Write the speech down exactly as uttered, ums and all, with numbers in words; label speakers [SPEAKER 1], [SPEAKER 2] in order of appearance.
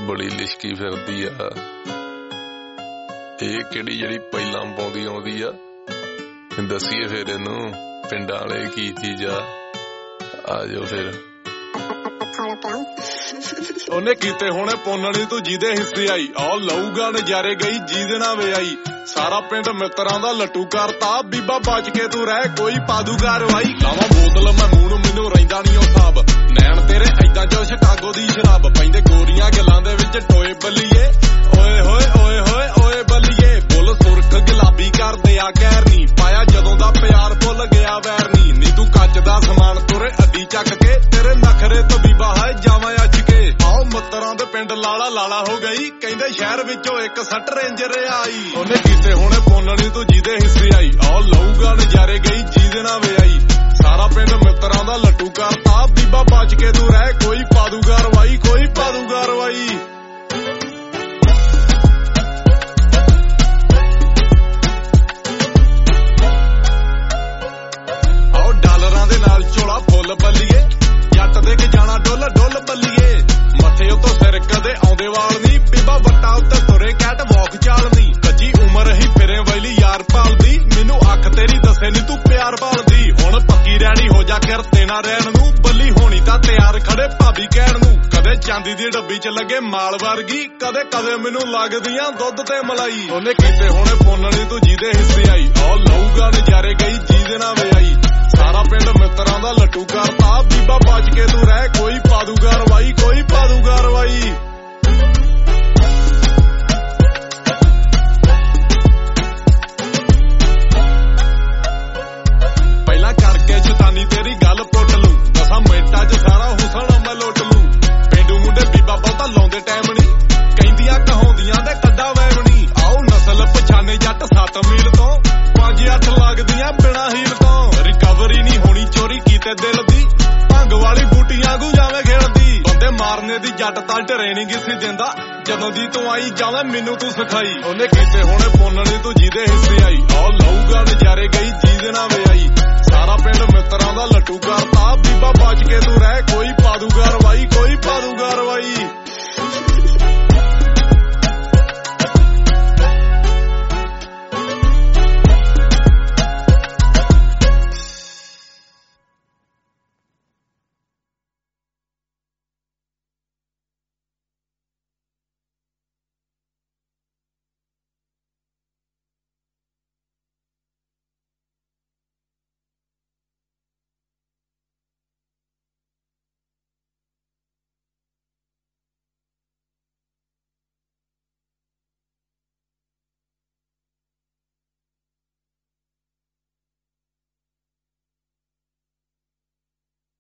[SPEAKER 1] बड़ी लिशकी फिरदी आ। ਇਹ ਕਿਹੜੀ ਜਿਹੜੀ ਪਹਿਲਾਂ ਪਾਉਂਦੀ ਆਉਂਦੀ ਆ, ਦੱਸੀਏ ਫਿਰ ਇਹਨੂੰ ਪਿੰਡਾਂ ਵਾਲੇ ਕੀ ਚੀਜ਼ ਆ। ਆ ਜਾਓ ਫਿਰ।
[SPEAKER 2] ਉਹਨੇ ਕੀਤੇ ਹੋਣੇ ਪੁੰਨਣੀ ਤੂੰ ਜਿਹਦੇ ਹਿੱਸੇ ਆਈ, ਆਹ ਲਊਗਾ ਨਜ਼ਾਰੇ ਗਈ ਜਿਹਦੇ ਨਾਲ ਵੇ ਆਈ। ਸਾਰਾ ਪਿੰਡ ਮਿੱਤਰਾਂ ਦਾ ਲੱਟੂ ਕਰਤਾ, ਬੀਬਾ ਬਚ ਕੇ ਤੂੰ ਰਹਿ ਕੋਈ ਪਾਦੂਗਾ ਰਵਾਈ। ਲਾਵਾਂ ਬੋਤਲ ਮੈਂ ਮੂੰਹ ਨੂੰ ਮੈਨੂੰ ਰਹਿੰਦਾ ਨੀ ਉਹ ਸਾਬ, ਨੈਣ ਤੇਰੇ ਏਦਾਂ ਜੋ ਸ਼ਿਕਾਗੋ ਦੀ ਸ਼ਰਾਬ। ਪੈਂਦੇ ਗੋਰੀਆਂ ਗੱਲਾਂ ਦੇ ਵਿੱਚ ਟੋਏ ਬੱਲੀਏ, ਓਏ ਹੋਏ ਓਏ ਹੋਏ ਓਏ ਬੱਲੀਏ। ਬੁੱਲ ਸੁਰਖ ਗੁਲਾਬੀ ਕਰਦੇ ਆ ਕਹਿਰ ਨੀ, ਪਾਇਆ ਜਦੋਂ ਦਾ ਪਿਆਰ ਭੁੱਲ ਗਿਆ ਵੈਰ ਨੀ। ਨੀ ਤੂੰ ਕੱਚ ਦਾ ਸਮਾਨ ਤੁਰੇ ਅੱਡੀ ਚੱਕ ਕੇ, ਤੇਰੇ ਨਖਰੇ ਤੋਂ ਬੀਬਾ ਹੈ ਜਾਵਾਂ ਅੱਜ ਕੇ। ਆਓ ਮਿੱਤਰਾਂ ਦੇ ਪਿੰਡ ਲਾਲਾ ਲਾਲਾ ਹੋ ਗਈ, ਕਹਿੰਦੇ ਸ਼ਹਿਰ ਵਿੱਚੋਂ ਇੱਕ ਸੱਟ ਰੇਂਜਰ ਆਈ। ਉਹਨੇ ਕੀਤੇ ਹੋਣੇ ਪੁੰਨਣੀ ਤੂੰ ਜਿਹਦੇ ਹਿੱਸੇ ਆਈ, ਆਹ ਲਊਗਾ ਨਜ਼ਾਰੇ ਗਈ ਜਿਹਦੇ ਨਾਲ ਵੇ ਆਈ। ਸਾਰਾ ਪਿੰਡ ਮਿੱਤਰਾਂ ਦਾ ਲੱਟੂ ਕਰਤਾ, ਬੀਬਾ ਬਚ ਕੇ ਤੂੰ ਰਹਿ ਕੋਈ ਪਾਦੂਗਾ ਰਵਾਈ, ਕੋਈ ਪਾਦੂਗਾ ਰਵਾਈ। ਆਓ ਡਾਲਰਾਂ ਦੇ ਨਾਲ ਝੋਲਾ ਫੁੱਲ ਬੱਲੀਏ, ਜੱਟ ਦੇ ਕੇ ਜਾਣਾ ਡੁੱਲ ਡੁੱਲ ਬੱਲੀਏ। ਮੱਥੇ ਉੱਤੋਂ ਸਿਰ ਕਦੇ ਆਉਂਦੇ ਵਾਲ ਨੀ, ਬੀਬਾ ਵੱਟਾ ਉੱਤੇ ਤੁਰੇ ਕੈਟ ਵਾਕ ਚਾਲਦੀ। ਕੱਚੀ ਉਮਰ ਹੀ ਫਿਰੇ ਵੈਲੀ ਯਾਰ ਭਾਲਦੀ, ਮੈਨੂੰ ਅੱਖ ਤੇਰੀ ਦੱਸੇ ਨੀ ਤੂੰ ਪਿਆਰ ਭਾਲਦੀ। ਹੁਣ ਪੱਕੀ ਰੈਡੀ ਹੋ ਜਾ ਕਰ ਤੇ ਨਾ ਰਹਿਣ ਨੂੰ, ਬੱਲੀ ਹੋਣੀ ਤਾਂ ਤਿਆਰ ਖੜੇ ਭਾਬੀ ਕਹਿਣ ਨੂੰ। ਕਦੇ ਚਾਂਦੀ ਦੀ ਡੱਬੀ ਚ ਲੱਗੇ ਮਾਲ ਵਰਗੀ, ਕਦੇ ਕਦੇ ਮੈਨੂੰ ਲੱਗਦੀਆਂ ਦੁੱਧ ਤੇ ਮਲਾਈ। ਉਹਨੇ ਕੀਤੇ ਹੋਣੇ ਪੁੰਨਣੀ ਤੂੰ ਜਿਹਦੇ ਹਿੱਸੇ ਆਈ, ਆਹ ਲਊਗਾ ਨਜ਼ਾਰੇ ਗਈ ਜਿਹਦੇ ਨਾਲ ਵੇ ਆਈ। ਸਾਰਾ ਪਿੰਡ ਮਿੱਤਰਾਂ ਦਾ ਲੱਟੂ ਕਰਤਾ, ਬੀਬਾ ਬਚ ਕੇ ਤੂੰ ਰਹਿ ਕੋਈ ਪਾਦੂਗਾ ਰਵਾਈ, ਕੋਈ ਪਾਦੂਗਾ ਰਵਾਈ। ਪਹਿਲਾਂ ਕਰਕੇ ਸ਼ੈਤਾਨੀ ਤੇਰੀ ਗੱਲ ਪੁੱਟ ਲੂ, ਦਸਾਂ ਮਿੰਟਾਂ ਚ ਸਾਰਾ ਹੁਸਨ ਮੈਂ ਲੁੱਟ ਲੂ। ਪੇਂਡੂ ਮੁੰਡੇ ਬੀਬਾ ਬਹੁਤਾ ਲਾਉਂਦੇ ਟਾਈਮ ਨੀ, ਕਹਿੰਦੀਆਂ ਕਹਾਉਂਦੀਆਂ ਦੇ ਕੱਡਾ ਵੈਵਣੀ। ਆਓ ਨਸਲ ਪਛਾਣੇ ਜੱਟ ਸੱਤ ਮੀਲ ਤੋਂ, ਪੰਜ ਅੱਠ ਲੱਗਦੀਆਂ ਬਿਨਾ ਹੀਲ ਤੋਂ। ਰਿਕਵਰੀ ਨਹੀਂ ਹੋਣੀ ਚੋਰੀ ਕੀਤੇ ਦਿਲ ਦੀ, ਭੰਗ ਵਾਲੀ ਬੂਟੀਆਂ ਗੂ ਜਾਵੇਂ ਖੇਡਦੀ। ਬੰਦੇ ਮਾਰਨੇ ਦੀ ਜੱਟ ਤਾਂ ਟ੍ਰੇਨਿੰਗ ਸੀ ਦਿੰਦਾ, ਜਦੋਂ ਦੀ ਤੂੰ ਆਈ ਜਾਵੇਂ ਮੈਨੂੰ ਤੂੰ ਸਿਖਾਈ। ਉਹਨੇ ਕੀਤੇ ਹੋਣੇ ਪੁੰਨਣੀ ਤੂੰ ਜਿਹਦੇ ਹਿੱਸੇ ਆਈ, ਆਹ ਲਊਗਾ ਨਜ਼ਾਰੇ ਗਈ ਜਿਹਦੇ ਨਾਲ ਵੇ ਆਈ। ਸਾਰਾ ਪਿੰਡ ਮਿੱਤਰਾਂ ਦਾ ਲੱਟੂ ਕਰਤਾ, ਬੀਬਾ ਬਚ ਕੇ ਤੂੰ